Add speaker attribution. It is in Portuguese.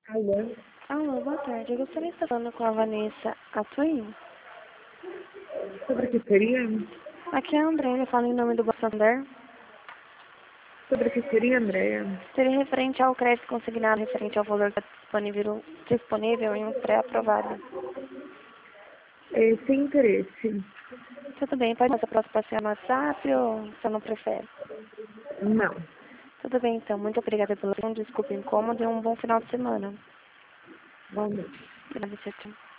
Speaker 1: Alô?
Speaker 2: Alô, boa tarde. Eu gostaria de estar falando com a Vanessa Atwin.
Speaker 1: Sobre o que seria?
Speaker 2: Aqui é a Andréia, falo em nome do Banco Santander.
Speaker 1: Sobre o que seria, Andréia?
Speaker 2: Seria referente ao crédito consignado, referente ao valor que está disponível em um pré-aprovado.
Speaker 1: Sem interesse.
Speaker 2: Tudo bem, pode passar para passear no WhatsApp ou você não prefere?
Speaker 1: Não.
Speaker 2: Tudo bem, então. Muito obrigada pela atenção. Desculpe o incômodo e um bom final de semana.
Speaker 1: Bom, não.
Speaker 2: Obrigada, tchau, tchau.